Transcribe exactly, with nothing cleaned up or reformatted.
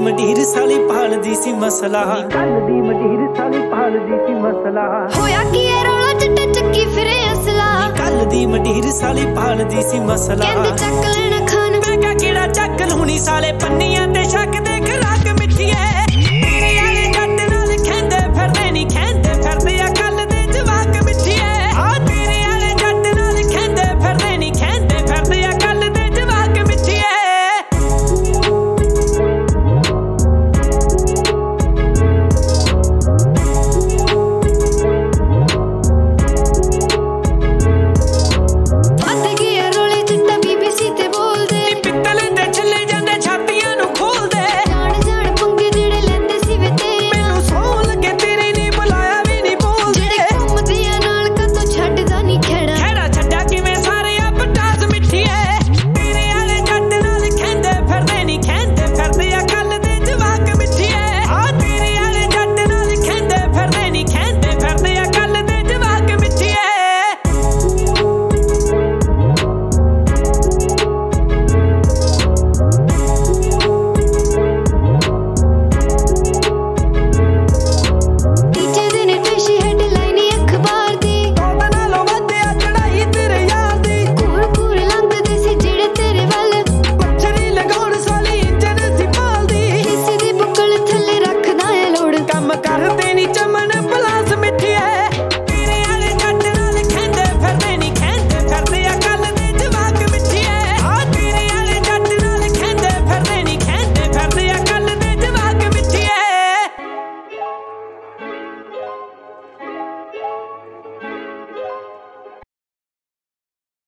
ਮੰਡੀਰ ਸਾਲੀ ਭਾਲਦੀ ਸੀ ਮਸਲਾ ਕੱਲ ਦੀ ਮੰਡੀਰ ਸਾਲੀ ਭਾਲਦੀ ਸੀ ਮਸਲਾ ਹੋਇਆ ਕੀ ਏ ਰੌਲਾ ਚਿੱਟਾ ਚੱਕੀ ਫਿਰੇ ਅਸਲਾ ਕੱਲ ਦੀ ਮੰਡੀਰ ਸਾਲੀ ਭਾਲਦੀ ਸੀ ਮਸਲਾ ਕਹਿੰਦੇ ਚੱਕ ਲੈਣਾ ਖਾਨ ਮੈਂ ਕਿਹਾ ਕਿਹੜਾ ਚੱਕ ਲੂਣੀ ਸਾਲੇ ਪੰਨੀਆਂ ਤੇ ਸ਼ੱਕ